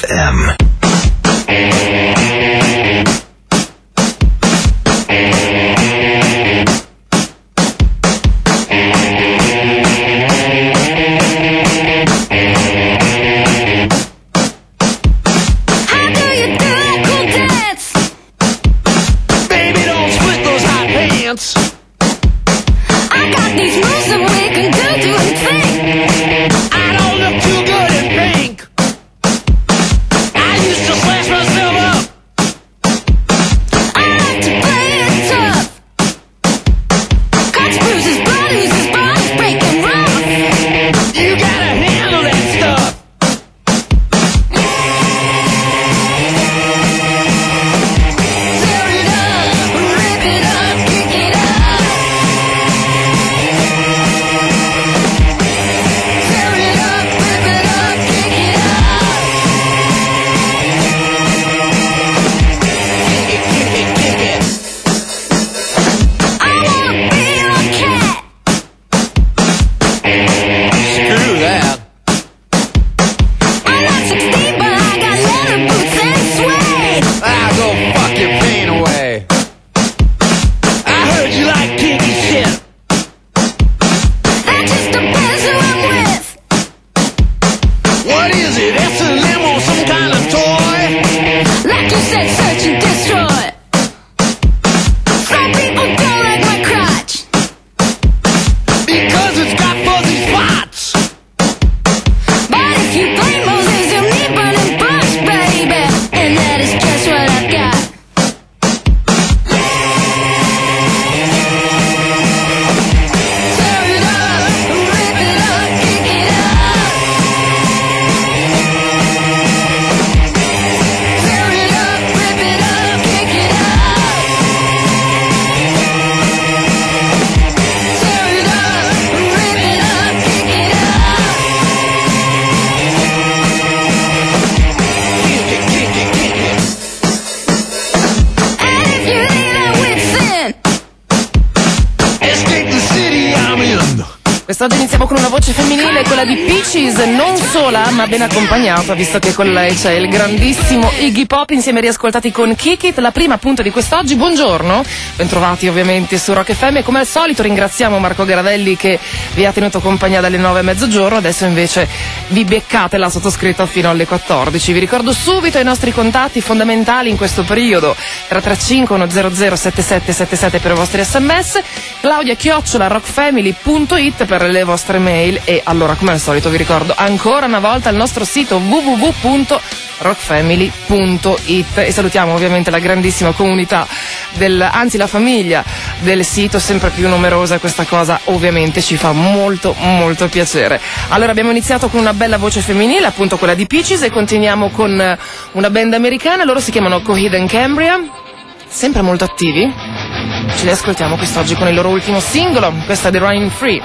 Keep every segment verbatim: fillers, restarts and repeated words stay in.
M. Quest'oggi iniziamo con una voce femminile, quella di Peaches, non sola ma ben accompagnata, visto che con lei c'è il grandissimo Iggy Pop, insieme riascoltati con Kick It, la prima appunto di quest'oggi. Buongiorno, bentrovati ovviamente su Rock F M e come al solito ringraziamo Marco Garavelli che vi ha tenuto compagnia dalle nove a mezzogiorno, adesso invece vi beccate la sottoscritta fino alle quattordici. Vi ricordo subito i nostri contatti fondamentali in questo periodo: tre tre cinque uno zero zero sette sette sette sette per i vostri sms, Claudia chiocciola rockfamily punto it per le vostre mail e allora come al solito vi ricordo ancora una volta il nostro sito w w w punto rockfamily punto it e salutiamo ovviamente la grandissima comunità del, anzi la famiglia del sito, sempre più numerosa, e questa cosa ovviamente ci fa molto molto piacere. Allora abbiamo iniziato con una bella voce femminile, appunto quella di Peaches, e continuiamo con una band americana, loro si chiamano Coheed and Cambria, sempre molto attivi. Ce li ascoltiamo quest'oggi con il loro ultimo singolo, questa è The Rain Free.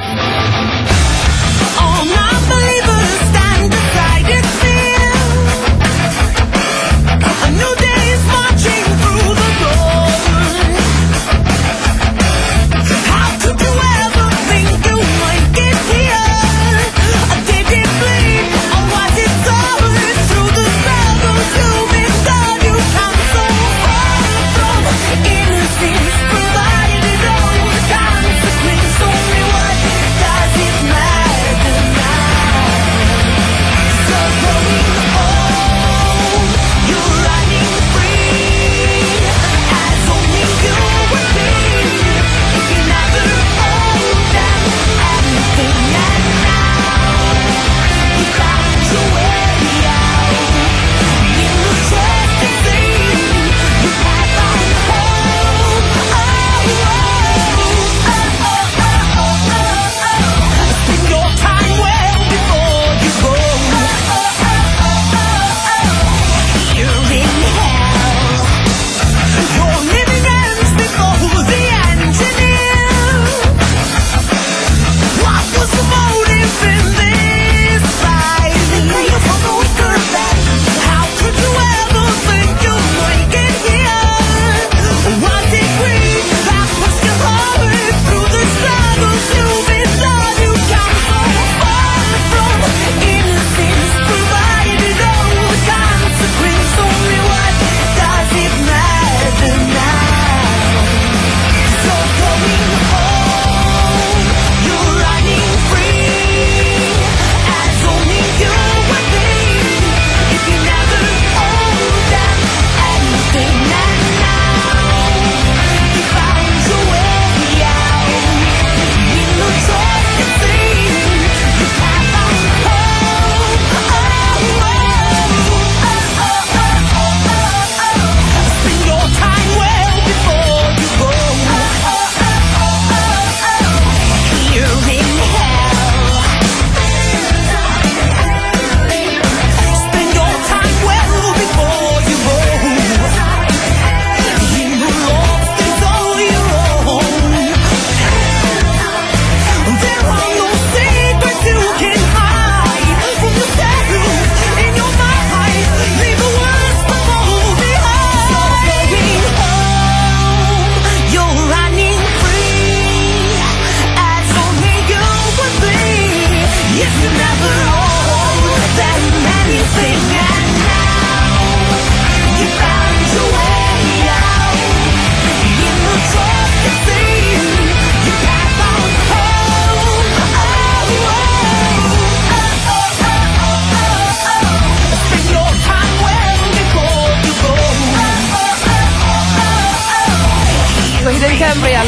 Provided it all, the consequence, only what does it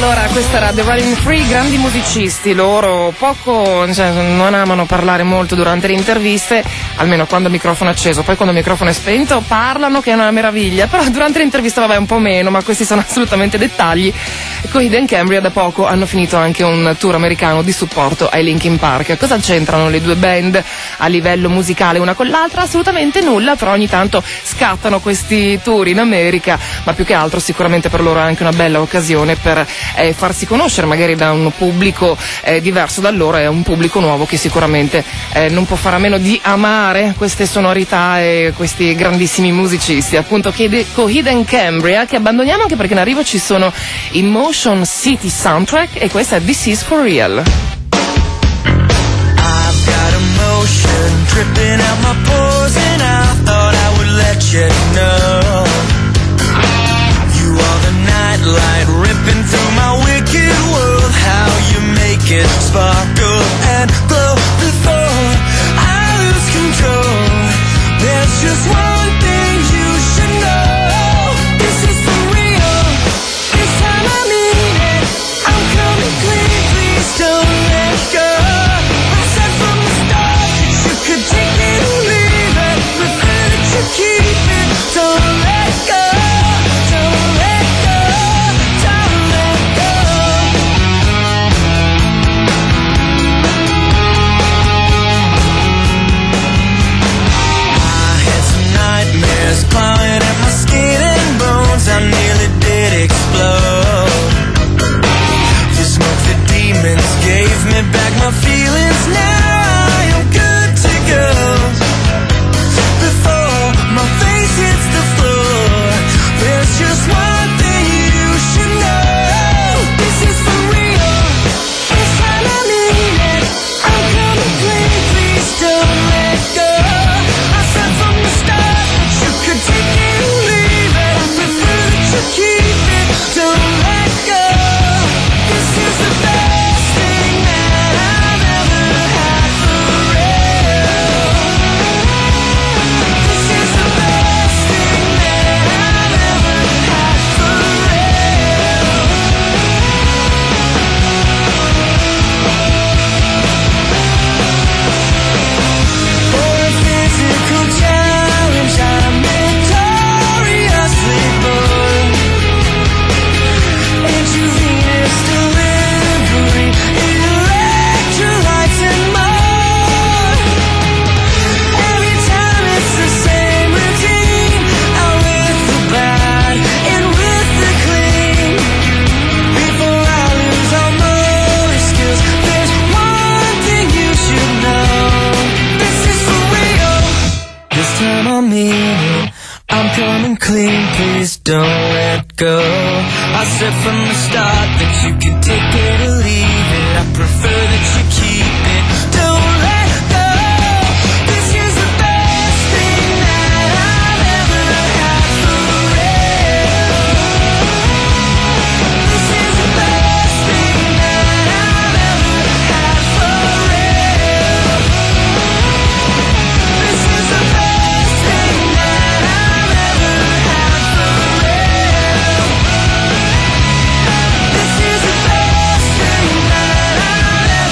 Allora, questa era The Running Free, grandi musicisti, loro poco, cioè, non amano parlare molto durante le interviste, almeno quando il microfono è acceso, poi quando il microfono è spento parlano che è una meraviglia, però durante l'intervista vabbè un po' meno, ma questi sono assolutamente dettagli. Coheed and Cambria da poco hanno finito anche un tour americano di supporto ai Linkin Park. Cosa c'entrano le due band a livello musicale una con l'altra? Assolutamente nulla, però ogni tanto scattano questi tour in America, ma più che altro sicuramente per loro è anche una bella occasione per eh, farsi conoscere magari da un pubblico eh, diverso da loro, è un pubblico nuovo che sicuramente eh, non può fare a meno di amare queste sonorità e questi grandissimi musicisti, appunto Coheed and Cambria, che abbandoniamo anche perché in arrivo ci sono i Motion City Soundtrack e questa è This Is For Real. I've got emotion dripping out my pores and I thought I would let you know you are the nightlight ripping through my wicked world. How you make it sparkle and glow before I lose control. There's just one thing you should know. This is for real. This time I mean it. I'm coming clean, please don't let go. I said from the start that you could take it or leave it. Prefer that you keep it. Don't let go. Don't let go. Don't let go. I had some nightmares clawing at my skin and bones. I nearly did explode. You smoked the demons, gave me back my feelings. Now I am good to go. Before my face hits the floor, there's just one thing you should know. This is for real. This time I mean it. I'm coming clean, please don't let go. I said from the start that you could take it or leave it. I prefer that you keep it. Don't let go. This is the best thing that I've ever had for real. This is the best thing that I've ever had for real. For a physical challenge, I'm notoriously born. Intravenous delivery, electrolytes and more. Every time it's the same routine, out with the bad and with the clean. Before I lose all motor skills, there's one thing you should know. This is for real. This time I mean it. I'm coming clean, please don't let go. I said from the start that you could take it or leave it. I prefer that you keep it. Don't let go. This is the best thing that I've ever had for real. This is the best thing that I've ever had for real. This is the best thing that I've ever had for real. This is the best thing that I've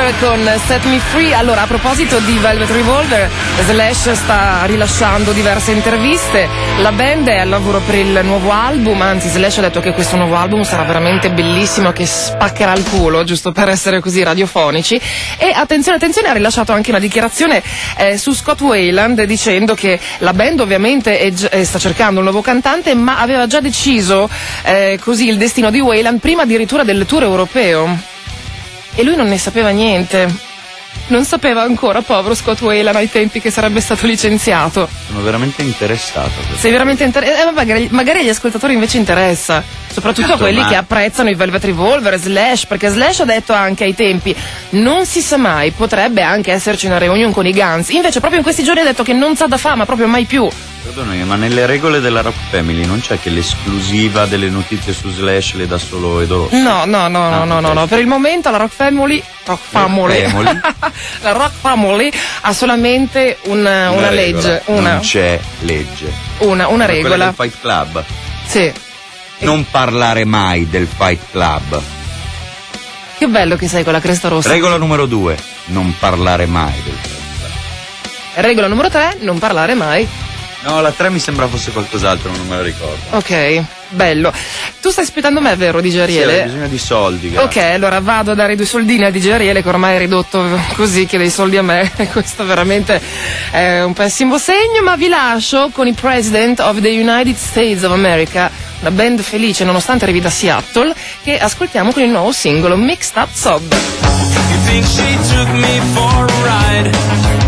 Revolver con Set Me Free. Allora, a proposito di Velvet Revolver, Slash sta rilasciando diverse interviste, la band è al lavoro per il nuovo album, anzi Slash ha detto che questo nuovo album sarà veramente bellissimo, che spaccherà il culo, giusto per essere così radiofonici. E attenzione, attenzione, ha rilasciato anche una dichiarazione eh, su Scott Weiland dicendo che la band ovviamente è, è, sta cercando un nuovo cantante, ma aveva già deciso eh, così il destino di Weiland prima addirittura del tour europeo. E lui non ne sapeva niente. Non sapeva ancora, povero Scott Weiland, ai tempi che sarebbe stato licenziato. Sono veramente interessato. Sei veramente interessato? Eh, magari, magari agli ascoltatori invece interessa. Soprattutto a quelli ma... che apprezzano i Velvet Revolver, Slash, perché Slash ha detto anche ai tempi, non si sa mai, potrebbe anche esserci una reunion con i Guns. Invece proprio in questi giorni ha detto che non sa da fama, proprio mai più. Perdonami, ma nelle regole della Rock Family non c'è che l'esclusiva delle notizie su Slash le dà solo Edo Rosso? No, no, no, ah, no, no, no, no. Per il momento la Rock Family, Rock Family, Rock Family. la Rock Family ha solamente una, una, una legge, una. Non c'è legge. Una, una regola. Quella del Fight Club. Sì. Non parlare mai del Fight Club. Che bello che sei con la cresta rossa. Regola numero due, non parlare mai del Fight Club. Regola numero tre, non parlare mai. No, la tre mi sembra fosse qualcos'altro, non me la ricordo. Ok, bello. Tu stai aspettando me, vero, D J Ariele? Sì, ho bisogno di soldi, grazie. Ok, allora vado a dare due soldini al D J Ariele, che ormai è ridotto così, che dei soldi a me. Questo veramente è un pessimo segno, ma vi lascio con i President of the United States of America, una band felice nonostante arrivi da Seattle, che ascoltiamo con il nuovo singolo Mixed Up Sob. You think she took me for a ride?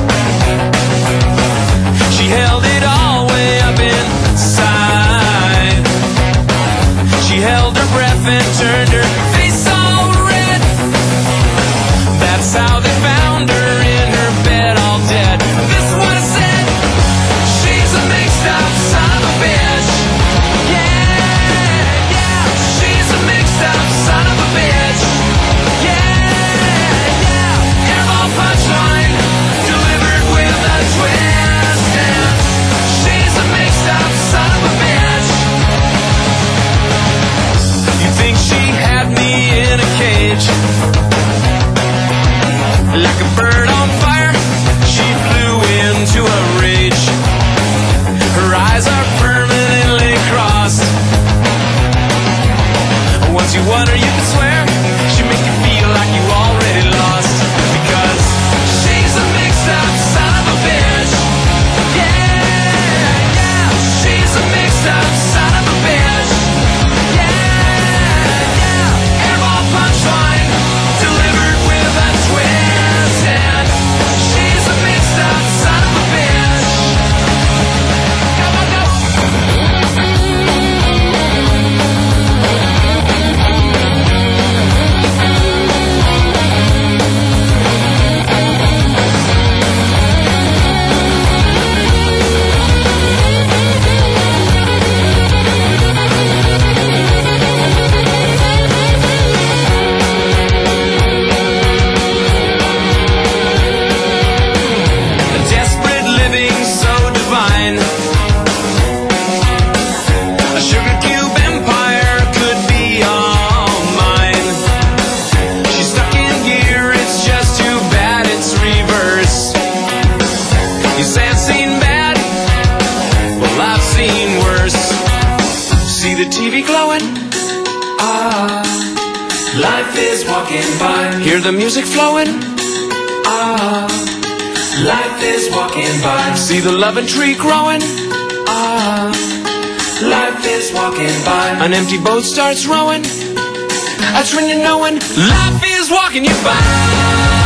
She held it all way up inside. She held her breath and turned her face all red. That's how they found her in her bed all dead. This is what I said. She's a mixed up son of a bitch. Yeah, yeah. She's a mixed up son of a bitch. Yeah, yeah. Airball punchline delivered with a twist. Son of a bitch. You think she had me in a cage? Like a bird on fire, she flew into a rage. Her eyes are permanently crossed. Once you won her, you can swear she make you feel like you already lost. Because she's a mixed up son of a bitch. Son of a bitch. Yeah, yeah. Airball punchline delivered with a twist. And she's a mixed up son of a bitch. Go, go, go. T V glowing, ah, life is walking by. Hear the music flowing, ah, life is walking by. See the loving tree growing, ah, life is walking by. An empty boat starts rowing, that's when you're knowing life is walking you by.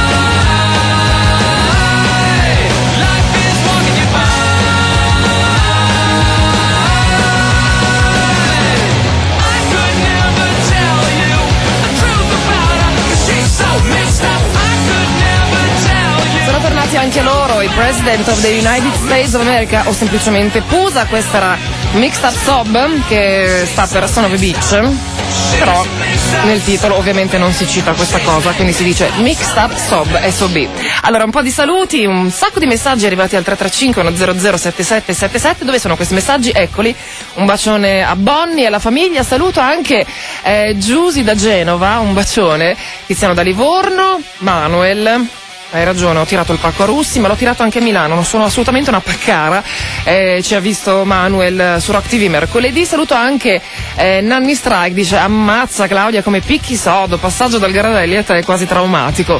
Sono tornati anche loro, i President of the United States of America, o semplicemente Pusa. Questa era Mixed Up Sob, che sta per Son of a Bitch. però nel titolo ovviamente non si cita questa cosa, quindi si dice Mixed Up Sob S O B. Allora, un po' di saluti, un sacco di messaggi arrivati al tre tre cinque uno zero zero sette sette sette sette. Dove sono questi messaggi? Eccoli. Un bacione a Bonnie e alla famiglia. Saluto anche eh, Giusy da Genova, un bacione. Tiziano da Livorno, Manuel. Hai ragione, ho tirato il pacco a Russi, ma l'ho tirato anche a Milano, non sono assolutamente una paccara. Eh, ci ha visto Manuel su Rock T V mercoledì. Saluto anche eh, Nanni Strike, dice ammazza Claudia come picchi sodo, passaggio dal Garavelli a te è quasi traumatico.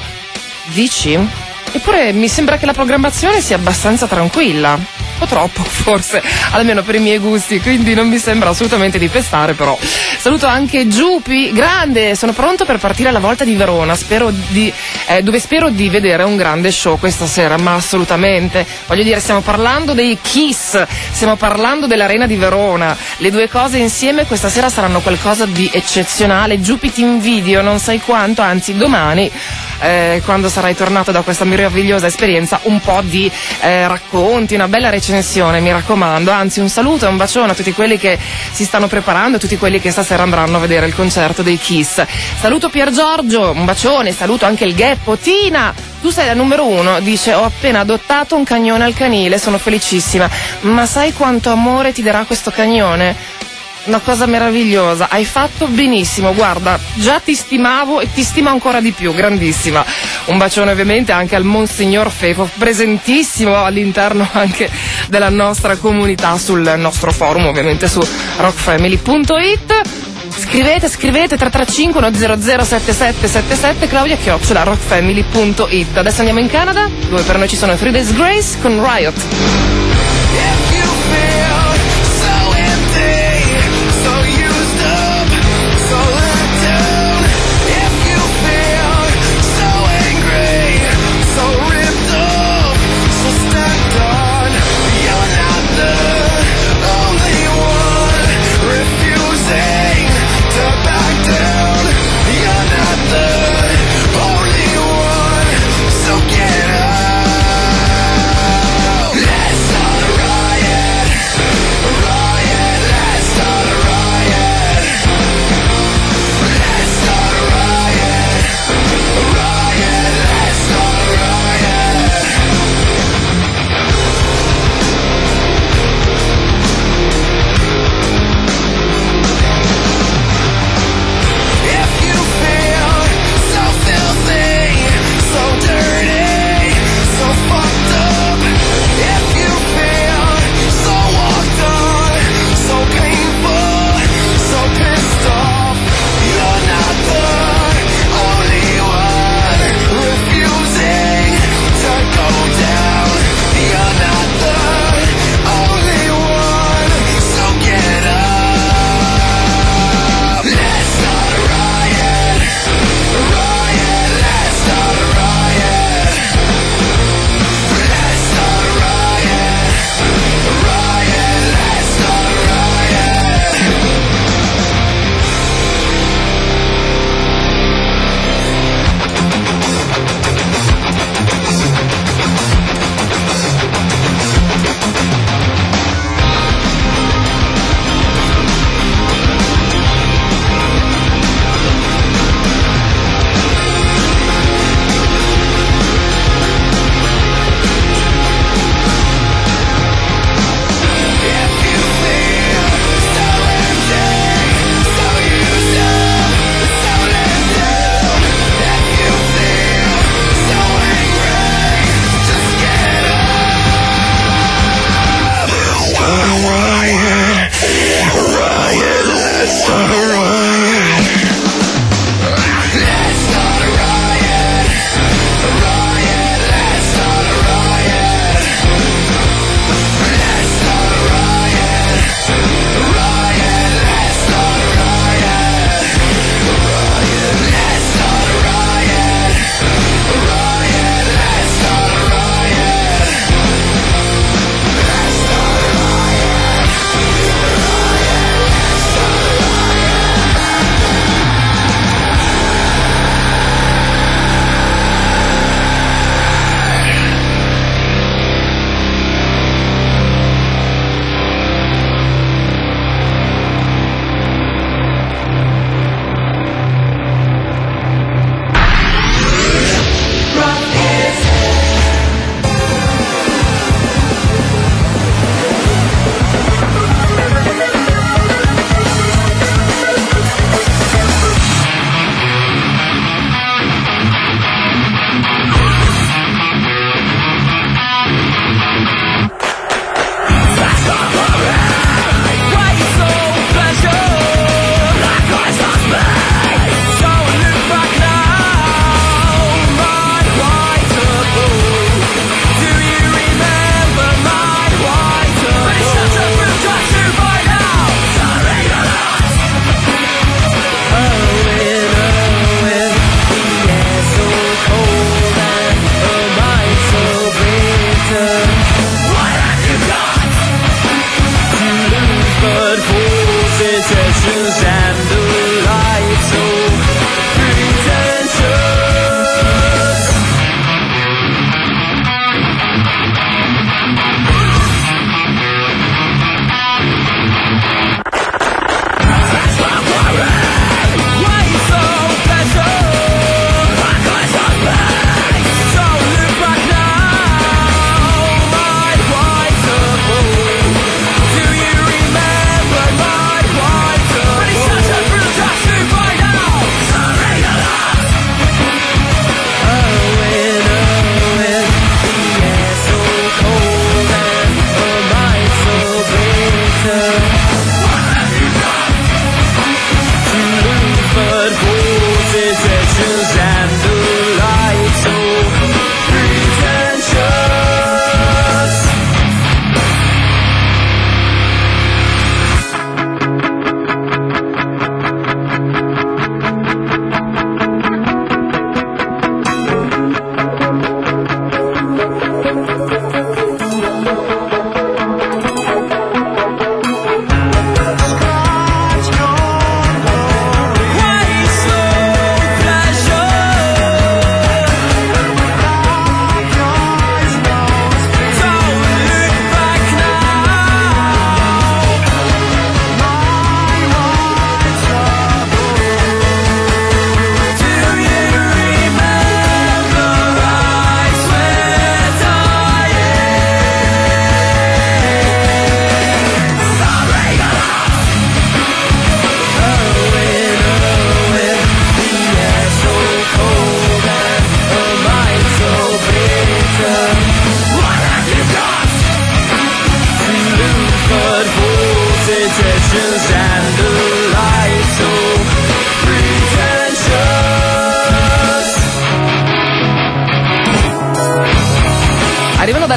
Dici? Eppure mi sembra che la programmazione sia abbastanza tranquilla. Un po' troppo forse, almeno per i miei gusti, quindi non mi sembra assolutamente di pestare, però. Saluto anche Giupi, grande, sono pronto per partire alla Volta di Verona, spero di, eh, dove spero di vedere un grande show questa sera, ma assolutamente. Voglio dire, stiamo parlando dei Kiss, stiamo parlando dell'Arena di Verona, le due cose insieme questa sera saranno qualcosa di eccezionale. Giupi, ti invidio, non sai quanto, anzi domani, eh, quando sarai tornato da questa meravigliosa esperienza, un po' di eh, racconti, una bella recensione, mi raccomando. Anzi, un saluto e un bacione a tutti quelli che si stanno preparando, a tutti quelli che stasera andranno a vedere il concerto dei Kiss. Saluto Pier Giorgio, un bacione, saluto anche il Gheppo. Tina, tu sei la numero uno, dice ho appena adottato un cagnone al canile, sono felicissima, ma sai quanto amore ti darà questo cagnone? Una cosa meravigliosa, hai fatto benissimo, guarda, già ti stimavo e ti stimo ancora di più, grandissima. Un bacione ovviamente anche al Monsignor Fefo, presentissimo all'interno anche della nostra comunità sul nostro forum, ovviamente su rock family punto it. Scrivete, scrivete tre tre cinque uno zero zero sette sette sette sette, Claudia chiocciola rock family punto it. Adesso andiamo in Canada, dove per noi ci sono i Three Days Grace con Riot. Let's all riot.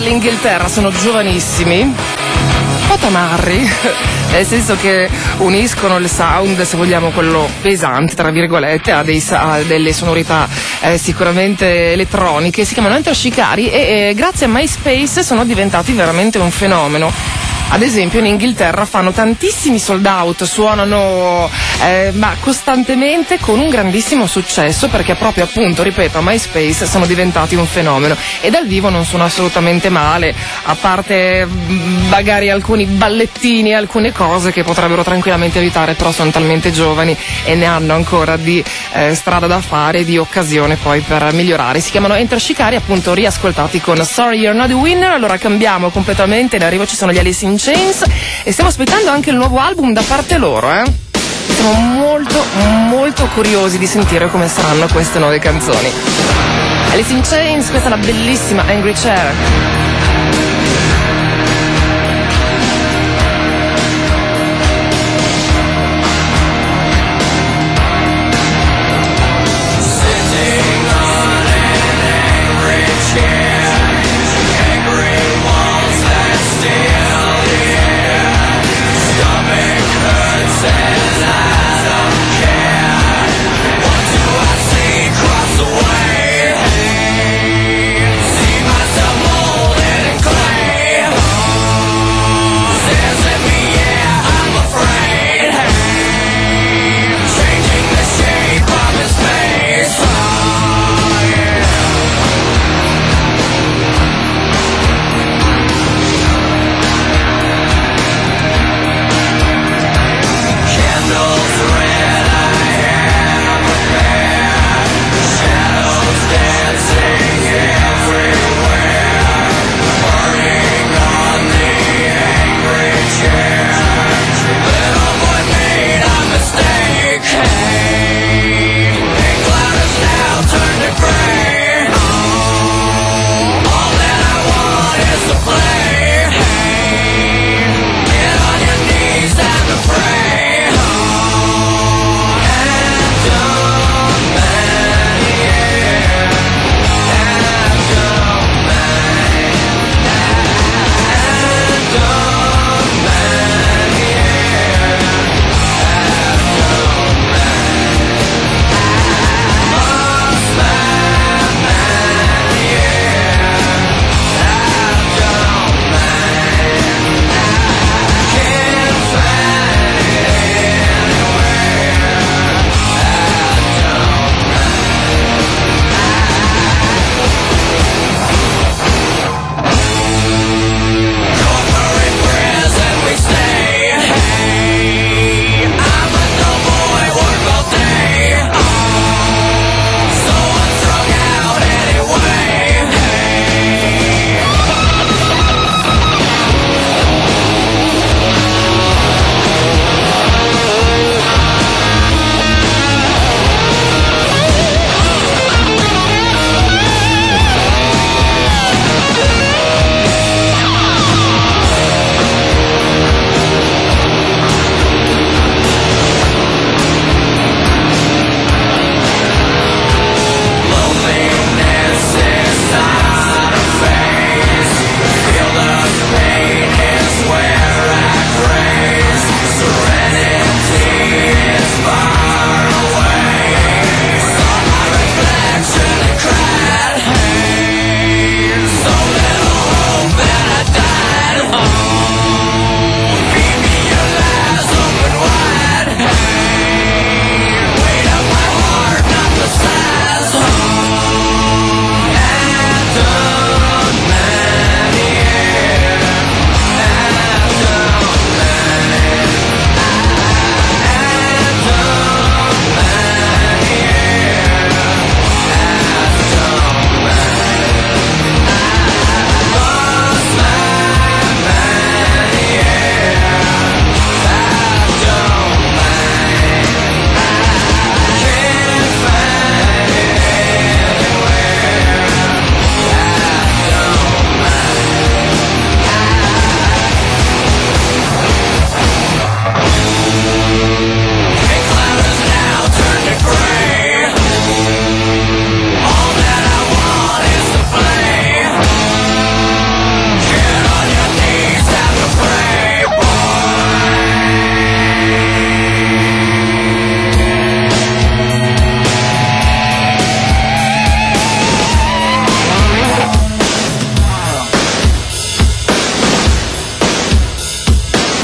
dall'Inghilterra, sono giovanissimi, un po' tamarri, nel senso che uniscono il sound, se vogliamo quello pesante tra virgolette, a, dei, a delle sonorità eh, sicuramente elettroniche. Si chiamano Enter Shikari e eh, grazie a MySpace sono diventati veramente un fenomeno. Ad esempio in Inghilterra fanno tantissimi sold out, suonano eh, ma costantemente con un grandissimo successo, perché proprio appunto, ripeto, a MySpace sono diventati un fenomeno e dal vivo non sono assolutamente male, a parte magari alcuni ballettini, alcune cose che potrebbero tranquillamente evitare, però sono talmente giovani e ne hanno ancora di eh, strada da fare e di occasione poi per migliorare. Si chiamano Enter Shikari, appunto riascoltati con Sorry You're Not the Winner. Allora cambiamo completamente, in arrivo ci sono gli Alice in Chains e stiamo aspettando anche il nuovo album da parte loro, eh? Siamo molto molto curiosi di sentire come saranno queste nuove canzoni. Alice in Chains, questa è la bellissima Angry Chair.